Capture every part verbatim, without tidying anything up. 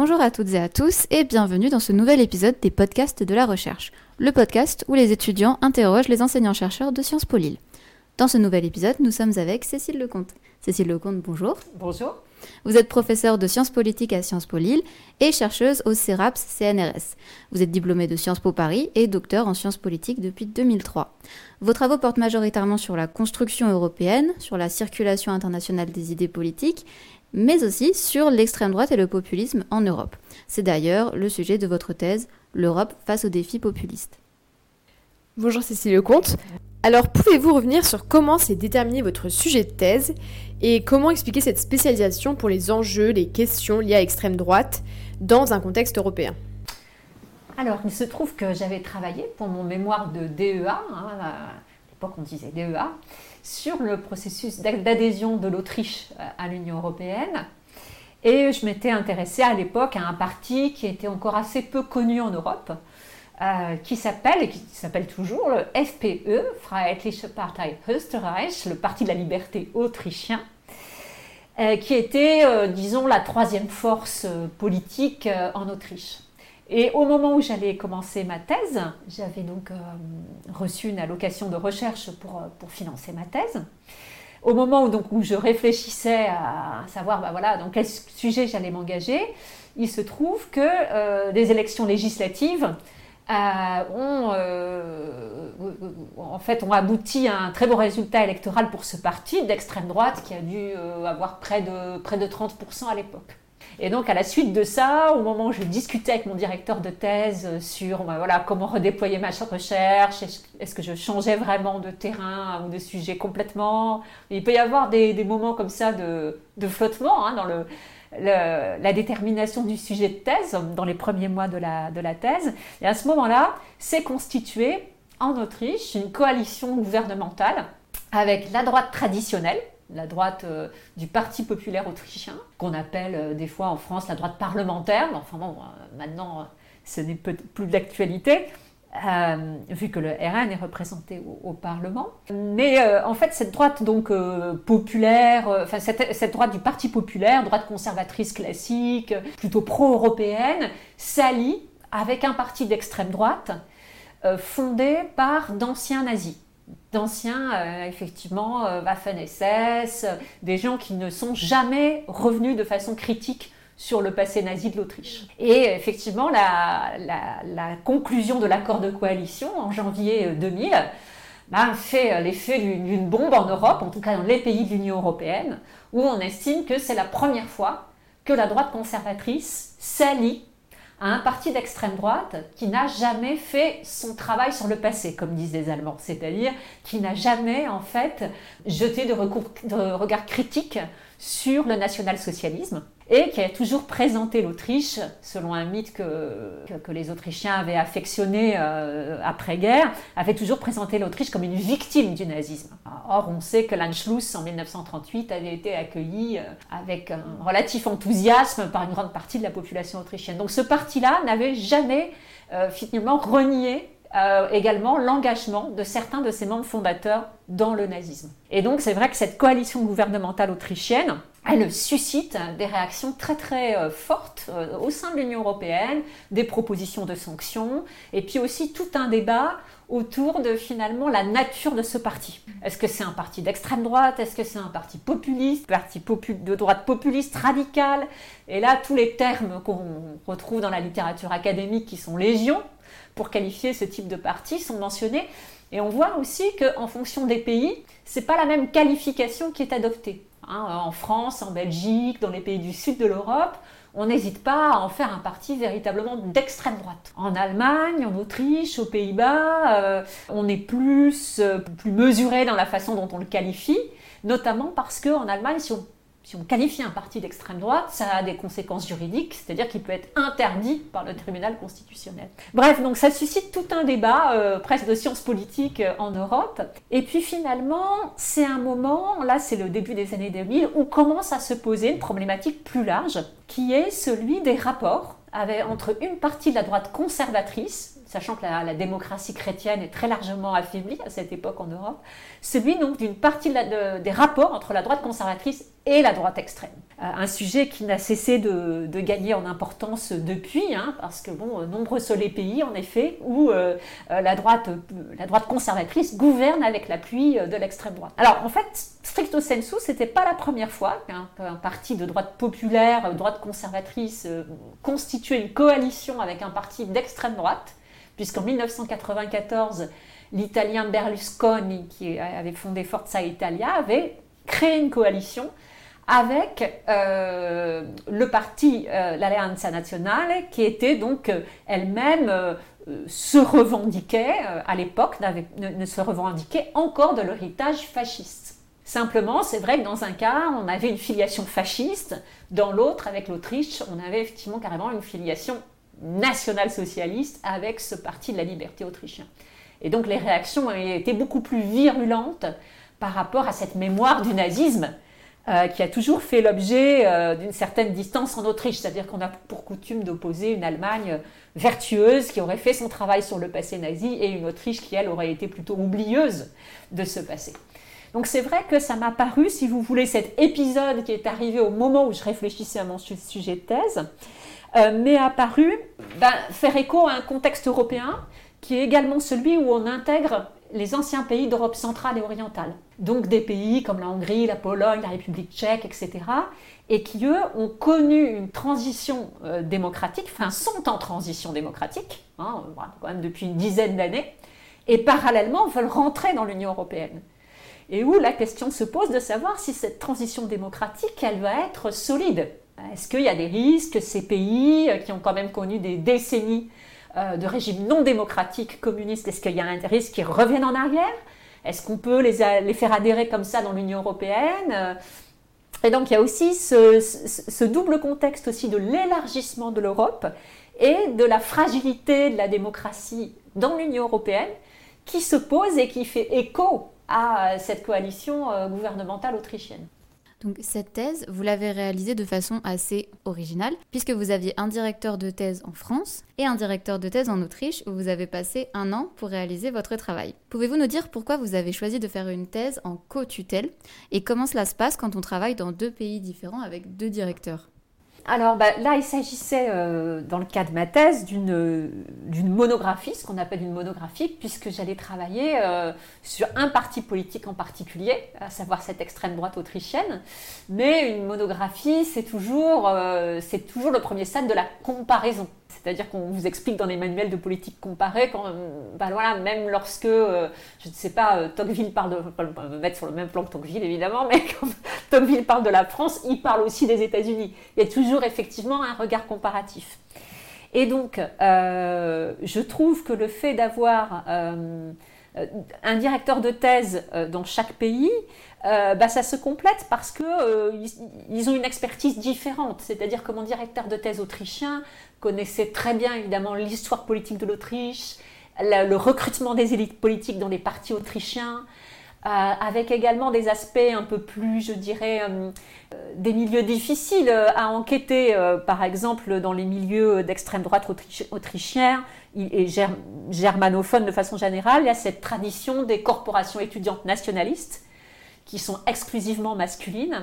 Bonjour à toutes et à tous et bienvenue dans ce nouvel épisode des podcasts de la recherche, le podcast où les étudiants interrogent les enseignants-chercheurs de Sciences Po Lille. Dans ce nouvel épisode, nous sommes avec Cécile Lecomte. Cécile Lecomte, bonjour. Bonjour. Vous êtes professeure de sciences politiques à Sciences Po Lille et chercheuse au CERAPS C N R S. Vous êtes diplômée de Sciences Po Paris et docteur en sciences politiques depuis deux mille trois. Vos travaux portent majoritairement sur la construction européenne, sur la circulation internationale des idées politiques, mais aussi sur l'extrême droite et le populisme en Europe. C'est d'ailleurs le sujet de votre thèse, l'Europe face aux défis populistes. Bonjour Cécile Lecomte. Alors, pouvez-vous revenir sur comment s'est déterminé votre sujet de thèse et comment expliquer cette spécialisation pour les enjeux, les questions liées à l'extrême droite dans un contexte européen ? Alors, il se trouve que j'avais travaillé pour mon mémoire de D E A, hein, à l'époque on disait D E A, sur le processus d'adhésion de l'Autriche à l'Union européenne. Et je m'étais intéressée à l'époque à un parti qui était encore assez peu connu en Europe, Euh, qui s'appelle, et qui s'appelle toujours, le F P E, Freiheitliche Partei Österreich, le Parti de la liberté autrichien, euh, qui était, euh, disons, la troisième force euh, politique euh, en Autriche. Et au moment où j'allais commencer ma thèse, j'avais donc euh, reçu une allocation de recherche pour, pour financer ma thèse. Au moment où, donc, où je réfléchissais à savoir bah, voilà, dans quel sujet j'allais m'engager, il se trouve que euh, les élections législatives Euh, ont, euh, en fait, ont abouti à un très beau résultat électoral pour ce parti d'extrême droite qui a dû euh, avoir près de, près de trente pour cent à l'époque. Et donc à la suite de ça, au moment où je discutais avec mon directeur de thèse sur ben voilà, comment redéployer ma recherche, est-ce que je changeais vraiment de terrain ou de sujet complètement, il peut y avoir des, des moments comme ça de, de flottement hein, dans le... Le, la détermination du sujet de thèse dans les premiers mois de la, de la thèse. Et à ce moment-là, s'est constituée en Autriche une coalition gouvernementale avec la droite traditionnelle, la droite euh, du Parti populaire autrichien, qu'on appelle euh, des fois en France la droite parlementaire, mais enfin bon, euh, maintenant euh, ce n'est plus d'actualité, Euh, vu que le R N est représenté au, au Parlement. Mais euh, en fait, cette droite donc euh, populaire, euh, enfin cette, cette droite du Parti populaire, droite conservatrice classique, plutôt pro-européenne, s'allie avec un parti d'extrême droite euh, fondé par d'anciens nazis. D'anciens, euh, effectivement, euh, Waffen-S S, des gens qui ne sont jamais revenus de façon critique sur le passé nazi de l'Autriche. Et effectivement, la, la, la conclusion de l'accord de coalition en janvier deux mille bah, fait l'effet d'une bombe en Europe, en tout cas dans les pays de l'Union européenne, où on estime que c'est la première fois que la droite conservatrice s'allie à un parti d'extrême droite qui n'a jamais fait son travail sur le passé, comme disent les Allemands, c'est-à-dire qui n'a jamais en fait jeté de, recours, de regard critique sur le national-socialisme et qui a toujours présenté l'Autriche, selon un mythe que, que, que les Autrichiens avaient affectionné euh, après-guerre, avait toujours présenté l'Autriche comme une victime du nazisme. Or, on sait que l'Anschluss en mille neuf cent trente-huit avait été accueilli euh, avec un relatif enthousiasme par une grande partie de la population autrichienne. Donc ce parti-là n'avait jamais euh, finalement renié Euh, également l'engagement de certains de ses membres fondateurs dans le nazisme. Et donc c'est vrai que cette coalition gouvernementale autrichienne, elle suscite des réactions très très euh, fortes euh, au sein de l'Union européenne, des propositions de sanctions, et puis aussi tout un débat autour de finalement la nature de ce parti. Est-ce que c'est un parti d'extrême droite? Est-ce que c'est un parti populiste? Parti popu- de droite populiste, radical? Et là, tous les termes qu'on retrouve dans la littérature académique qui sont légion, pour qualifier ce type de parti sont mentionnés. Et on voit aussi qu'en fonction des pays, ce n'est pas la même qualification qui est adoptée. Hein, en France, en Belgique, dans les pays du sud de l'Europe, on n'hésite pas à en faire un parti véritablement d'extrême droite. En Allemagne, en Autriche, aux Pays-Bas, euh, on est plus, euh, plus mesuré dans la façon dont on le qualifie, notamment parce qu'en Allemagne, si on Si on qualifie un parti d'extrême droite, ça a des conséquences juridiques, c'est-à-dire qu'il peut être interdit par le tribunal constitutionnel. Bref, donc ça suscite tout un débat, euh, presque de sciences politiques euh, en Europe. Et puis finalement, c'est un moment, là c'est le début des années deux mille, où commence à se poser une problématique plus large, qui est celui des rapports avec, entre une partie de la droite conservatrice, sachant que la, la démocratie chrétienne est très largement affaiblie à cette époque en Europe, celui donc d'une partie de la, de, des rapports entre la droite conservatrice et la droite extrême. Euh, un sujet qui n'a cessé de, de gagner en importance depuis, hein, parce que bon, nombreux sont les pays en effet où euh, la, droite, la droite conservatrice gouverne avec l'appui de l'extrême droite. Alors en fait, stricto sensu, c'était pas la première fois qu'un un parti de droite populaire, droite conservatrice, euh, constituait une coalition avec un parti d'extrême droite, puisqu'en dix-neuf cent quatre-vingt-quatorze, l'italien Berlusconi, qui avait fondé Forza Italia, avait créé une coalition avec euh, le parti, euh, l'Alleanza Nazionale, qui était donc euh, elle-même euh, se revendiquait, euh, à l'époque, ne, ne se revendiquait encore de l'héritage fasciste. Simplement, c'est vrai que dans un cas, on avait une filiation fasciste, dans l'autre, avec l'Autriche, on avait effectivement carrément une filiation national-socialiste avec ce parti de la liberté autrichien. Et donc les réactions étaient beaucoup plus virulentes par rapport à cette mémoire du nazisme, Euh, qui a toujours fait l'objet euh, d'une certaine distance en Autriche, c'est-à-dire qu'on a pour coutume d'opposer une Allemagne vertueuse qui aurait fait son travail sur le passé nazi et une Autriche qui, elle, aurait été plutôt oublieuse de ce passé. Donc c'est vrai que ça m'a paru, si vous voulez, cet épisode qui est arrivé au moment où je réfléchissais à mon sujet de thèse, euh, m'est apparu ben, faire écho à un contexte européen qui est également celui où on intègre les anciens pays d'Europe centrale et orientale. Donc des pays comme la Hongrie, la Pologne, la République tchèque, et cetera. Et qui, eux, ont connu une transition euh, démocratique, enfin sont en transition démocratique, hein, quand même depuis une dizaine d'années, et parallèlement veulent rentrer dans l'Union européenne. Et où la question se pose de savoir si cette transition démocratique, elle va être solide. Est-ce qu'il y a des risques, ces pays qui ont quand même connu des décennies de régime non démocratique communiste, est-ce qu'il y a un risque qu'ils reviennent en arrière? Est-ce qu'on peut les, les faire adhérer comme ça dans l'Union européenne? Et donc il y a aussi ce, ce, ce double contexte aussi de l'élargissement de l'Europe et de la fragilité de la démocratie dans l'Union européenne qui se pose et qui fait écho à cette coalition gouvernementale autrichienne. Donc cette thèse, vous l'avez réalisée de façon assez originale, puisque vous aviez un directeur de thèse en France et un directeur de thèse en Autriche, où vous avez passé un an pour réaliser votre travail. Pouvez-vous nous dire pourquoi vous avez choisi de faire une thèse en co-tutelle et comment cela se passe quand on travaille dans deux pays différents avec deux directeurs ? Alors bah, là, il s'agissait, euh, dans le cas de ma thèse, d'une, d'une monographie, ce qu'on appelle une monographie, puisque j'allais travailler euh, sur un parti politique en particulier, à savoir cette extrême droite autrichienne. Mais une monographie, c'est toujours, euh, c'est toujours le premier stade de la comparaison. C'est-à-dire qu'on vous explique dans les manuels de politique comparée, quand, ben voilà, même lorsque, euh, je ne sais pas, euh, Tocqueville parle de, on va me mettre sur le même plan que Tocqueville évidemment, mais quand Tocqueville parle de la France, il parle aussi des États-Unis. Il y a toujours effectivement un regard comparatif. Et donc, euh, je trouve que le fait d'avoir euh, un directeur de thèse euh, dans chaque pays, euh, bah, ça se complète parce qu'ils euh, ils ont une expertise différente. C'est-à-dire que mon directeur de thèse autrichien connaissait très bien évidemment l'histoire politique de l'Autriche, le, le recrutement des élites politiques dans les partis autrichiens, euh, avec également des aspects un peu plus, je dirais, euh, des milieux difficiles à enquêter, euh, par exemple dans les milieux d'extrême droite autrichi- autrichiens et ger- germanophones de façon générale. Il y a cette tradition des corporations étudiantes nationalistes qui sont exclusivement masculines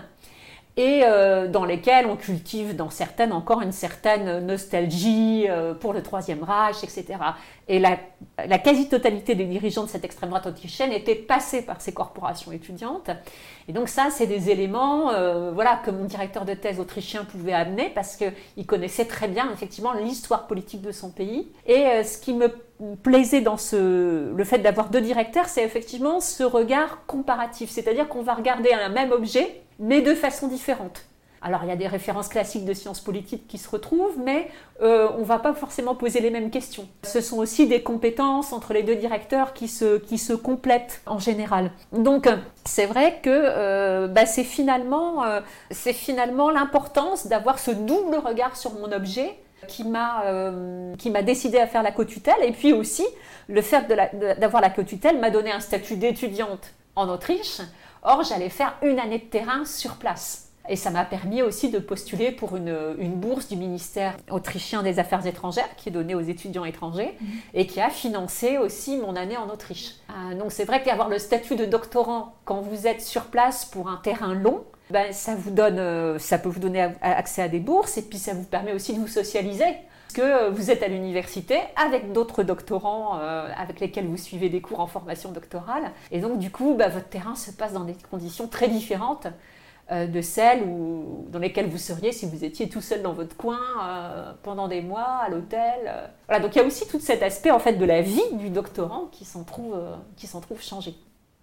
et euh, dans lesquelles on cultive dans certaines encore une certaine nostalgie euh, pour le Troisième Reich, et cetera. Et la, la quasi-totalité des dirigeants de cette extrême droite autrichienne étaient passés par ces corporations étudiantes. Et donc ça, c'est des éléments euh, voilà, que mon directeur de thèse autrichien pouvait amener parce qu'il connaissait très bien effectivement l'histoire politique de son pays. Et euh, ce qui me plaisait dans ce, le fait d'avoir deux directeurs, c'est effectivement ce regard comparatif. C'est-à-dire qu'on va regarder un même objet, mais de façon différente. Alors, il y a des références classiques de sciences politiques qui se retrouvent, mais euh, on ne va pas forcément poser les mêmes questions. Ce sont aussi des compétences entre les deux directeurs qui se, qui se complètent en général. Donc, c'est vrai que euh, bah, c'est, finalement, euh, c'est finalement l'importance d'avoir ce double regard sur mon objet qui m'a, euh, qui m'a décidé à faire la co-tutelle. Et puis aussi, le fait de la, de, d'avoir la co-tutelle m'a donné un statut d'étudiante en Autriche. Or, j'allais faire une année de terrain sur place. Et ça m'a permis aussi de postuler pour une, une bourse du ministère autrichien des Affaires étrangères qui est donnée aux étudiants étrangers mmh. et qui a financé aussi mon année en Autriche. Euh, donc c'est vrai qu'avoir le statut de doctorant quand vous êtes sur place pour un terrain long, ben, ça, vous donne, euh, ça peut vous donner accès à des bourses et puis ça vous permet aussi de vous socialiser. Parce que vous êtes à l'université avec d'autres doctorants euh, avec lesquels vous suivez des cours en formation doctorale. Et donc du coup, bah, votre terrain se passe dans des conditions très différentes euh, de celles où, dans lesquelles vous seriez si vous étiez tout seul dans votre coin euh, pendant des mois à l'hôtel. Euh. Voilà, donc il y a aussi tout cet aspect en fait, de la vie du doctorant qui s'en trouve, euh, qui s'en trouve changé.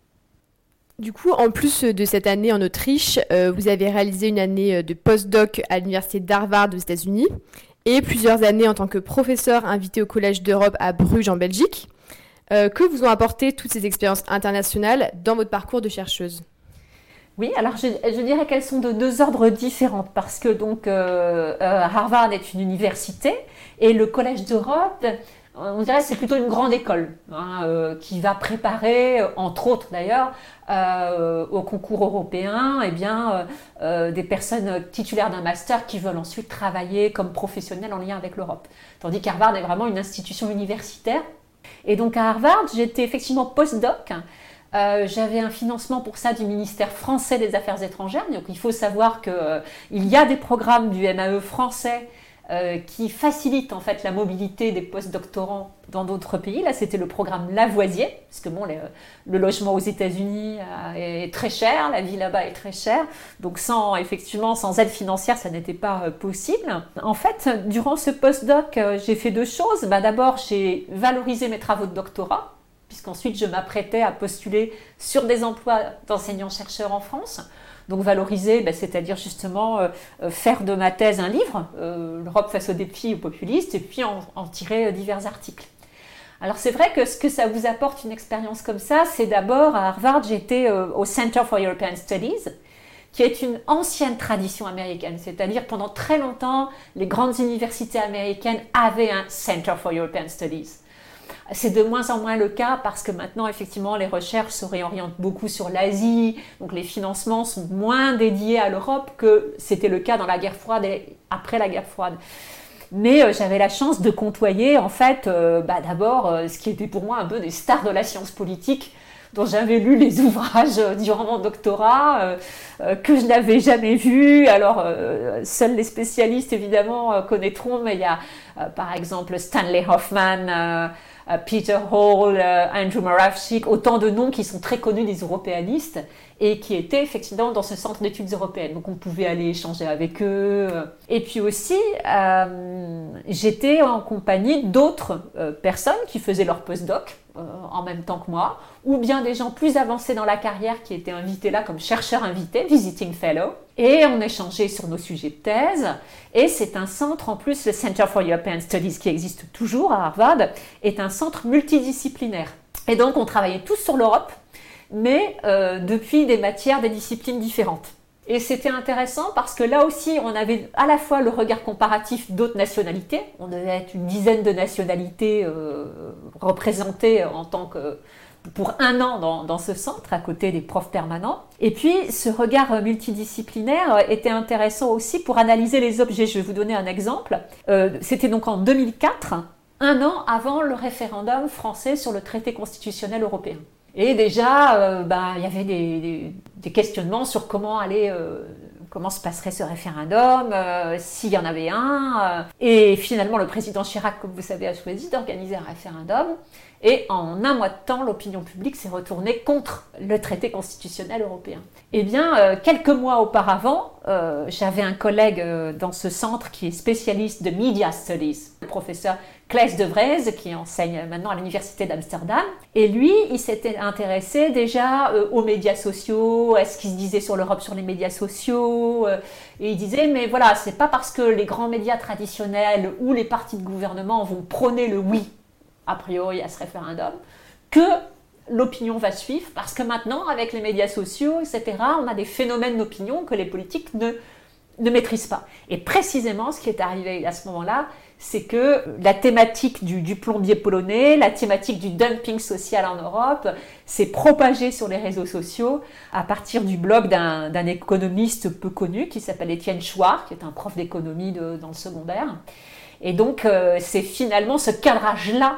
Du coup, en plus de cette année en Autriche, euh, vous avez réalisé une année de post-doc à l'université d'Harvard aux États-Unis et plusieurs années en tant que professeur invité au Collège d'Europe à Bruges en Belgique. Euh, que vous ont apporté toutes ces expériences internationales dans votre parcours de chercheuse ? Oui, alors je, je dirais qu'elles sont de deux ordres différents parce que donc euh, Harvard est une université et le Collège d'Europe, on dirait que c'est plutôt une grande école hein, euh, qui va préparer, entre autres d'ailleurs, euh, au concours européen, eh bien, euh, euh, des personnes titulaires d'un master qui veulent ensuite travailler comme professionnels en lien avec l'Europe. Tandis qu'Harvard est vraiment une institution universitaire. Et donc à Harvard, j'étais effectivement post-doc. Euh, j'avais un financement pour ça du ministère français des Affaires étrangères. Donc il faut savoir qu'il euh, y a des programmes du M A E français Euh, qui facilite en fait la mobilité des post-doctorants dans d'autres pays. Là, c'était le programme Lavoisier, parce que bon, les, le logement aux États-Unis euh, est très cher, la vie là-bas est très chère, donc sans effectivement sans aide financière, ça n'était pas euh, possible. En fait, durant ce post-doc, euh, j'ai fait deux choses. Bah, d'abord, j'ai valorisé mes travaux de doctorat, puisqu'ensuite je m'apprêtais à postuler sur des emplois d'enseignants-chercheurs en France. Donc valoriser, ben, c'est-à-dire justement euh, faire de ma thèse un livre, euh, l'Europe face aux défis populistes, et puis en, en tirer euh, divers articles. Alors c'est vrai que ce que ça vous apporte une expérience comme ça, c'est d'abord à Harvard, j'étais euh, au Center for European Studies, qui est une ancienne tradition américaine, c'est-à-dire pendant très longtemps, les grandes universités américaines avaient un Center for European Studies. C'est de moins en moins le cas parce que maintenant, effectivement, les recherches se réorientent beaucoup sur l'Asie, donc les financements sont moins dédiés à l'Europe que c'était le cas dans la guerre froide et après la guerre froide. Mais euh, j'avais la chance de côtoyer, en fait, euh, bah, d'abord, euh, ce qui était pour moi un peu des stars de la science politique, dont j'avais lu les ouvrages euh, durant mon doctorat, euh, euh, que je n'avais jamais vus. Alors, euh, seuls les spécialistes, évidemment, euh, connaîtront, mais il y a, euh, par exemple, Stanley Hoffman, euh, Peter Hall, Andrew Moravcsik, autant de noms qui sont très connus des européanistes et qui étaient effectivement dans ce centre d'études européennes. Donc on pouvait aller échanger avec eux. Et puis aussi, euh, j'étais en compagnie d'autres euh, personnes qui faisaient leur postdoc euh, en même temps que moi, ou bien des gens plus avancés dans la carrière qui étaient invités là comme chercheurs invités, visiting fellow. Et on échangeait sur nos sujets de thèse. Et c'est un centre, en plus, le Center for European Studies, qui existe toujours à Harvard, est un centre multidisciplinaire. Et donc, on travaillait tous sur l'Europe, mais euh, depuis des matières, des disciplines différentes. Et c'était intéressant parce que là aussi, on avait à la fois le regard comparatif d'autres nationalités. On devait être une dizaine de nationalités euh, représentées en tant que... pour un an dans, dans ce centre, à côté des profs permanents. Et puis, ce regard multidisciplinaire était intéressant aussi pour analyser les objets. Je vais vous donner un exemple. Euh, c'était donc en deux mille quatre, un an avant le référendum français sur le traité constitutionnel européen. Et déjà, euh, bah, il y avait des, des, des questionnements sur comment aller... Euh, comment se passerait ce référendum, euh, s'il y en avait un. Euh. Et finalement, le président Chirac, comme vous savez, a choisi d'organiser un référendum. Et en un mois de temps, l'opinion publique s'est retournée contre le traité constitutionnel européen. Eh bien, euh, quelques mois auparavant, euh, j'avais un collègue euh, dans ce centre qui est spécialiste de Media Studies, le professeur Claes de Vries, qui enseigne maintenant à l'université d'Amsterdam. Et lui, il s'était intéressé déjà euh, aux médias sociaux, à ce qui se disait sur l'Europe sur les médias sociaux. Euh, et il disait, mais voilà, c'est pas parce que les grands médias traditionnels ou les partis de gouvernement vont prôner le oui, a priori à ce référendum, que l'opinion va suivre, parce que maintenant, avec les médias sociaux, et cetera, on a des phénomènes d'opinion que les politiques ne, ne maîtrisent pas. Et précisément, ce qui est arrivé à ce moment-là, c'est que la thématique du, du plombier polonais, la thématique du dumping social en Europe, s'est propagée sur les réseaux sociaux à partir du blog d'un, d'un économiste peu connu qui s'appelle Étienne Chouard, qui est un prof d'économie de, dans le secondaire. Et donc, euh, c'est finalement ce cadrage-là,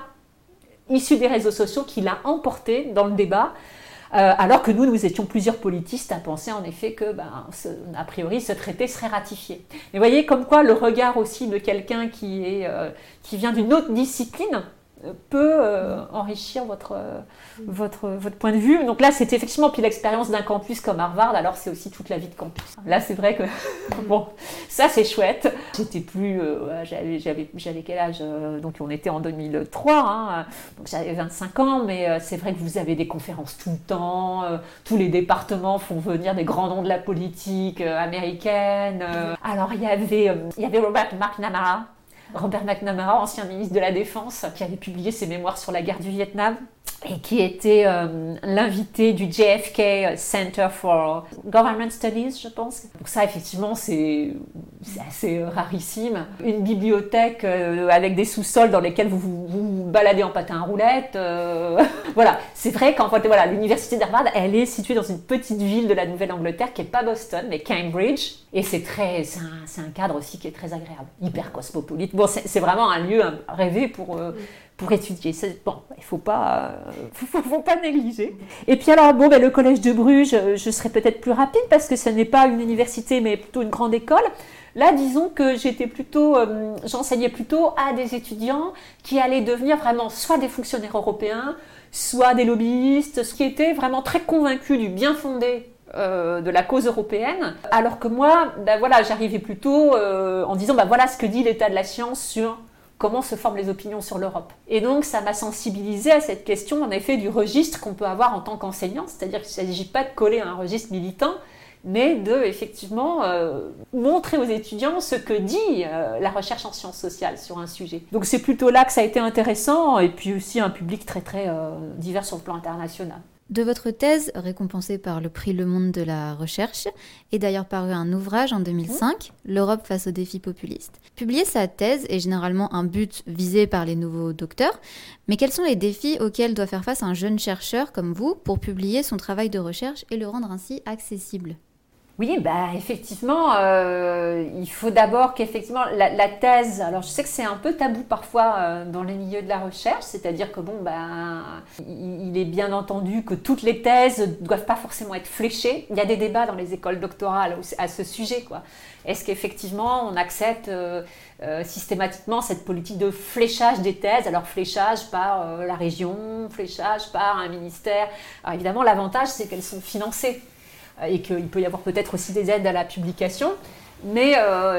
issu des réseaux sociaux, qui l'a emporté dans le débat, euh, alors que nous, nous étions plusieurs politistes à penser en effet que, ben, ce, a priori, ce traité serait ratifié. Mais vous voyez comme quoi le regard aussi de quelqu'un qui, est, euh, qui vient d'une autre discipline peut euh, enrichir votre, euh, votre, votre point de vue. Donc là, c'était effectivement, puis l'expérience d'un campus comme Harvard, alors c'est aussi toute la vie de campus. Là, c'est vrai que, bon, ça c'est chouette. J'étais plus, euh, j'avais, j'avais, j'avais quel âge euh, donc on était en deux mille trois, hein, donc j'avais vingt-cinq ans, mais euh, c'est vrai que vous avez des conférences tout le temps, euh, tous les départements font venir des grands noms de la politique euh, américaine. Euh. Alors, il y avait, euh, il y avait Robert McNamara, Robert McNamara, ancien ministre de la Défense, qui avait publié ses mémoires sur la guerre du Vietnam et qui était euh, l'invité du J F K Center for Government Studies, je pense. Donc ça, effectivement, c'est, c'est assez rarissime. Une bibliothèque euh, avec des sous-sols dans lesquels vous vous, vous baladez en patin à roulettes. Euh, voilà, c'est vrai qu'en fait, voilà, l'université d'Harvard, elle est située dans une petite ville de la Nouvelle-Angleterre qui n'est pas Boston, mais Cambridge. Et c'est, très, c'est, un, c'est un cadre aussi qui est très agréable, hyper cosmopolite. Bon, c'est, c'est vraiment un lieu rêvé pour... Euh, pour étudier. C'est, bon, il ne faut pas, euh, faut, faut pas négliger. Et puis alors, bon, ben, le collège de Bruges, je serai peut-être plus rapide parce que ce n'est pas une université, mais plutôt une grande école. Là, disons que j'étais plutôt, euh, j'enseignais plutôt à des étudiants qui allaient devenir vraiment soit des fonctionnaires européens, soit des lobbyistes, ce qui étaient vraiment très convaincus du bien fondé Euh, de la cause européenne, alors que moi, ben voilà, j'arrivais plutôt euh, en disant, ben voilà ce que dit l'état de la science sur comment se forment les opinions sur l'Europe. Et donc, ça m'a sensibilisée à cette question, en effet, du registre qu'on peut avoir en tant qu'enseignant, c'est-à-dire qu'il ne s'agit pas de coller à un registre militant, mais de, effectivement, euh, montrer aux étudiants ce que dit euh, la recherche en sciences sociales sur un sujet. Donc, c'est plutôt là que ça a été intéressant, et puis aussi un public très, très euh, divers sur le plan international. De votre thèse, récompensée par le prix Le Monde de la recherche, est d'ailleurs paru un ouvrage en deux mille cinq, mmh. L'Europe face aux défis populistes. Publier sa thèse est généralement un but visé par les nouveaux docteurs, mais quels sont les défis auxquels doit faire face un jeune chercheur comme vous pour publier son travail de recherche et le rendre ainsi accessible ? Oui, bah, effectivement, euh, il faut d'abord qu'effectivement la, la thèse, alors je sais que c'est un peu tabou parfois euh, dans les milieux de la recherche, c'est-à-dire que bon, bah, il, il est bien entendu que toutes les thèses ne doivent pas forcément être fléchées. Il y a des débats dans les écoles doctorales à ce sujet, quoi. Est-ce qu'effectivement on accepte euh, euh, systématiquement cette politique de fléchage des thèses, alors fléchage par euh, la région, fléchage par un ministère. Alors évidemment, l'avantage c'est qu'elles sont financées et qu'il peut y avoir peut-être aussi des aides à la publication. Mais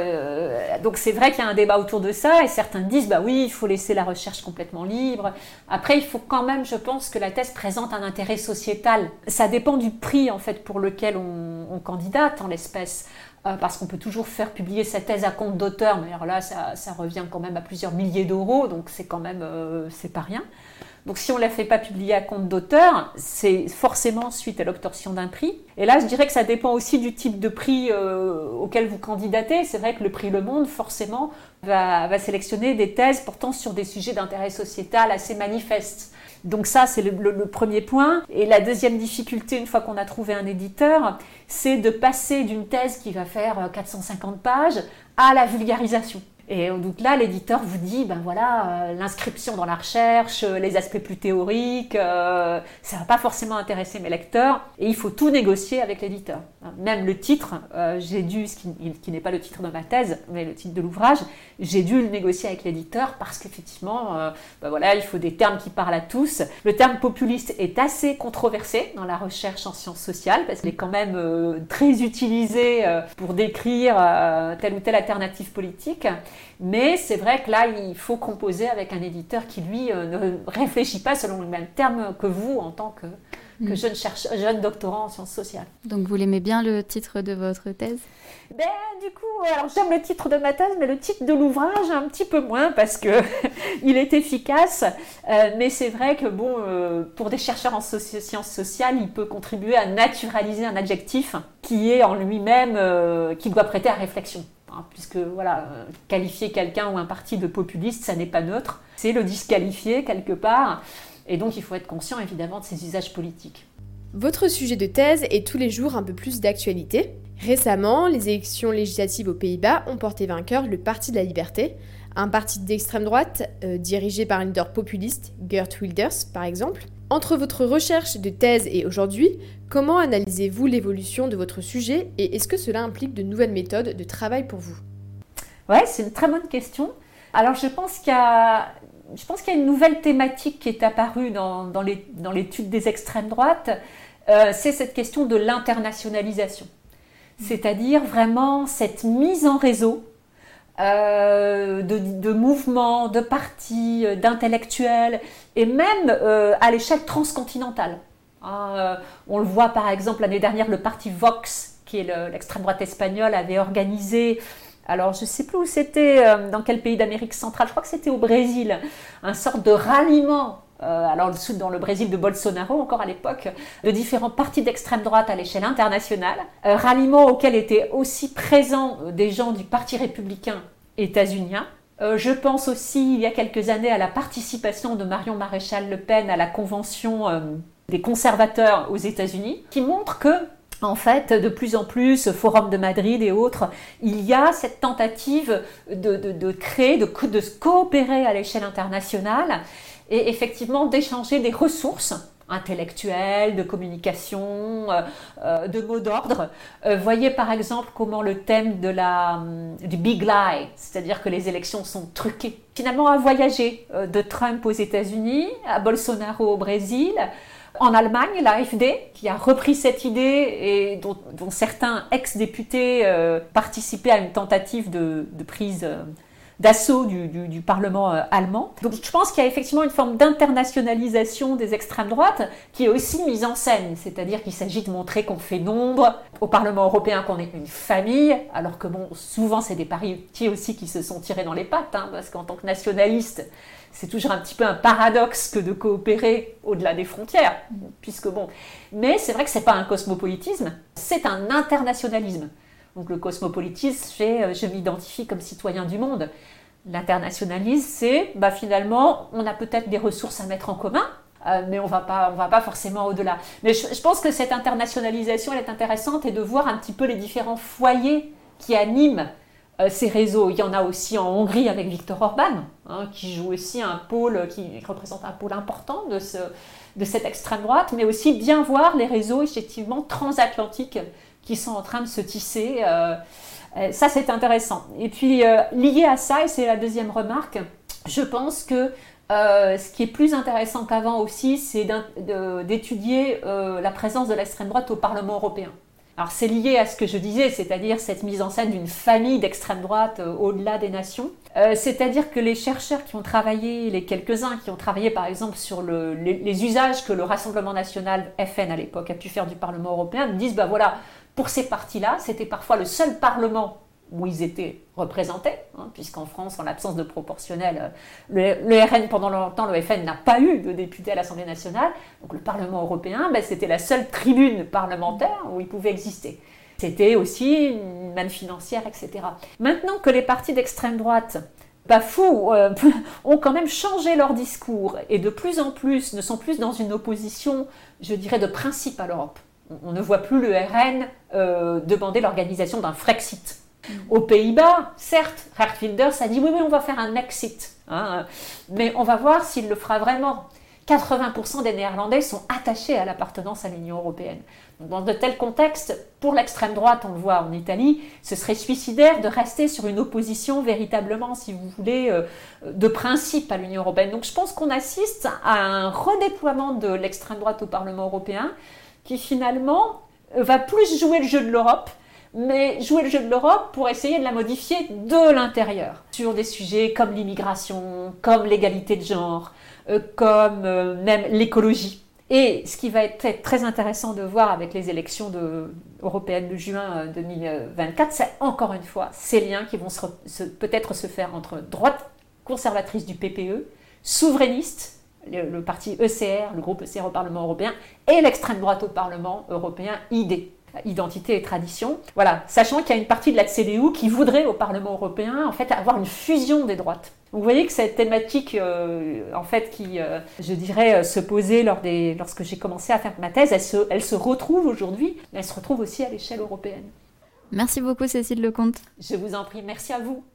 euh, donc c'est vrai qu'il y a un débat autour de ça et certains disent bah oui, il faut laisser la recherche complètement libre. Après, il faut quand même, je pense, que la thèse présente un intérêt sociétal. Ça dépend du prix en fait pour lequel on, on candidate en l'espèce. Euh, parce qu'on peut toujours faire publier sa thèse à compte d'auteur, mais alors là, ça, ça revient quand même à plusieurs milliers d'euros, donc c'est quand même, euh, c'est pas rien. Donc si on ne la fait pas publier à compte d'auteur, c'est forcément suite à l'obtention d'un prix. Et là, je dirais que ça dépend aussi du type de prix euh, auquel vous candidatez. C'est vrai que le prix Le Monde, forcément, va, va sélectionner des thèses portant sur des sujets d'intérêt sociétal assez manifestes. Donc ça, c'est le, le, le premier point. Et la deuxième difficulté, une fois qu'on a trouvé un éditeur, c'est de passer d'une thèse qui va faire quatre cent cinquante pages à la vulgarisation. Et donc là, l'éditeur vous dit, ben voilà, euh, l'inscription dans la recherche, euh, les aspects plus théoriques, euh, ça ne va pas forcément intéresser mes lecteurs. Et il faut tout négocier avec l'éditeur. Même le titre, euh, j'ai dû, ce qui, qui n'est pas le titre de ma thèse, mais le titre de l'ouvrage, j'ai dû le négocier avec l'éditeur parce qu'effectivement, euh, ben voilà, il faut des termes qui parlent à tous. Le terme populiste est assez controversé dans la recherche en sciences sociales parce qu'il est quand même euh, très utilisé euh, pour décrire euh, telle ou telle alternative politique. Mais c'est vrai que là, il faut composer avec un éditeur qui, lui, euh, ne réfléchit pas selon le même terme que vous en tant que, mmh. que jeune, chercheur, jeune doctorant en sciences sociales. Donc vous l'aimez bien le titre de votre thèse ? Ben, du coup, alors j'aime le titre de ma thèse, mais le titre de l'ouvrage un petit peu moins parce qu'il est efficace. Euh, mais c'est vrai que bon, euh, pour des chercheurs en soci- sciences sociales, il peut contribuer à naturaliser un adjectif qui est en lui-même, euh, qui doit prêter à réflexion. hein, puisque voilà, euh, qualifier quelqu'un ou un parti de populiste, ça n'est pas neutre, c'est le disqualifier quelque part, et donc il faut être conscient évidemment de ses usages politiques. Votre sujet de thèse est tous les jours un peu plus d'actualité. Récemment, les élections législatives aux Pays-Bas ont porté vainqueur le Parti de la Liberté, un parti d'extrême droite euh, dirigé par un leader populiste, Geert Wilders par exemple. Entre votre recherche de thèse et aujourd'hui, comment analysez-vous l'évolution de votre sujet et est-ce que cela implique de nouvelles méthodes de travail pour vous ? Ouais, c'est une très bonne question. Alors je pense qu'il y a, je pense qu'il y a une nouvelle thématique qui est apparue dans, dans, les, dans l'étude des extrêmes droites, euh, c'est cette question de l'internationalisation. C'est-à-dire vraiment cette mise en réseau euh, de, de mouvements, de partis, d'intellectuels, et même euh, à l'échelle transcontinentale. Hein, euh, on le voit par exemple l'année dernière, le parti Vox, qui est le, l'extrême droite espagnole, avait organisé, alors je ne sais plus où c'était, euh, dans quel pays d'Amérique centrale, je crois que c'était au Brésil, un sorte de ralliement. Euh, alors dans le Brésil de Bolsonaro, encore à l'époque, de différents partis d'extrême droite à l'échelle internationale, euh, ralliement auquel étaient aussi présents euh, des gens du Parti républicain états-unien. Euh, je pense aussi, il y a quelques années, à la participation de Marion Maréchal Le Pen à la convention euh, des conservateurs aux États-Unis, qui montre que, en fait, de plus en plus, Forum de Madrid et autres, il y a cette tentative de, de, de créer, de, de se coopérer à l'échelle internationale, et effectivement d'échanger des ressources intellectuelles, de communication, euh, euh, de mots d'ordre. Euh, voyez par exemple comment le thème de la, du big lie, c'est-à-dire que les élections sont truquées, finalement a voyagé euh, de Trump aux États-Unis à Bolsonaro au Brésil. En Allemagne, l'A F D, qui a repris cette idée et dont, dont certains ex-députés euh, participaient à une tentative de, de prise euh, d'assaut du, du, du Parlement euh, allemand. Donc je pense qu'il y a effectivement une forme d'internationalisation des extrêmes droites qui est aussi mise en scène, c'est-à-dire qu'il s'agit de montrer qu'on fait nombre au Parlement européen, qu'on est une famille, alors que bon, souvent c'est des partis aussi qui se sont tirés dans les pattes, hein, parce qu'en tant que nationaliste, c'est toujours un petit peu un paradoxe que de coopérer au-delà des frontières, puisque bon, mais c'est vrai que c'est pas un cosmopolitisme, c'est un internationalisme. Donc le cosmopolitisme, c'est je m'identifie comme citoyen du monde. L'internationalisme, c'est bah, finalement, on a peut-être des ressources à mettre en commun, euh, mais on va pas, on va pas forcément au-delà. Mais je, je pense que cette internationalisation, elle est intéressante, et de voir un petit peu les différents foyers qui animent euh, ces réseaux. Il y en a aussi en Hongrie avec Viktor Orban, hein, qui joue aussi un pôle, qui représente un pôle important de, ce, de cette extrême droite, mais aussi bien voir les réseaux effectivement transatlantiques qui sont en train de se tisser. Euh, ça, c'est intéressant. Et puis, euh, lié à ça, et c'est la deuxième remarque, je pense que euh, ce qui est plus intéressant qu'avant aussi, c'est de, d'étudier euh, la présence de l'extrême droite au Parlement européen. Alors, c'est lié à ce que je disais, c'est-à-dire cette mise en scène d'une famille d'extrême droite euh, au-delà des nations. Euh, c'est-à-dire que les chercheurs qui ont travaillé, les quelques-uns qui ont travaillé par exemple sur le, les, les usages que le Rassemblement national F N à l'époque a pu faire du Parlement européen, disent, ben voilà, pour ces partis-là, c'était parfois le seul Parlement où ils étaient représentés, hein, puisqu'en France, en l'absence de proportionnel, le, le R N, pendant longtemps, le F N n'a pas eu de député à l'Assemblée nationale. Donc le Parlement européen, ben, c'était la seule tribune parlementaire où il pouvait exister. C'était aussi une manne financière, et cetera. Maintenant que les partis d'extrême droite bafouent, euh, ont quand même changé leur discours et de plus en plus ne sont plus dans une opposition, je dirais, de principe à l'Europe. On ne voit plus le R N euh, demander l'organisation d'un Frexit. Mmh. Aux Pays-Bas, certes, Geert Wilders a dit oui, oui, on va faire un exit, hein, mais on va voir s'il le fera vraiment. quatre-vingts pour cent des Néerlandais sont attachés à l'appartenance à l'Union européenne. Donc, dans de tels contextes, pour l'extrême droite, on le voit en Italie, ce serait suicidaire de rester sur une opposition véritablement, si vous voulez, euh, de principe à l'Union européenne. Donc je pense qu'on assiste à un redéploiement de l'extrême droite au Parlement européen, qui finalement va plus jouer le jeu de l'Europe, mais jouer le jeu de l'Europe pour essayer de la modifier de l'intérieur, sur des sujets comme l'immigration, comme l'égalité de genre, euh, comme euh, même l'écologie. Et ce qui va être très intéressant de voir avec les élections de, européennes de juin deux mille vingt-quatre, c'est encore une fois ces liens qui vont se, se, peut-être se faire entre droite conservatrice du P P E, souverainiste, Le, le parti E C R, le groupe E C R au Parlement européen, et l'extrême droite au Parlement européen, I D. identité et tradition. Voilà, sachant qu'il y a une partie de la C D U qui voudrait au Parlement européen en fait avoir une fusion des droites. Vous voyez que cette thématique, euh, en fait, qui, euh, je dirais, se posait lors des, lorsque j'ai commencé à faire ma thèse, elle se, elle se retrouve aujourd'hui, mais elle se retrouve aussi à l'échelle européenne. Merci beaucoup Cécile Lecomte. Je vous en prie, merci à vous.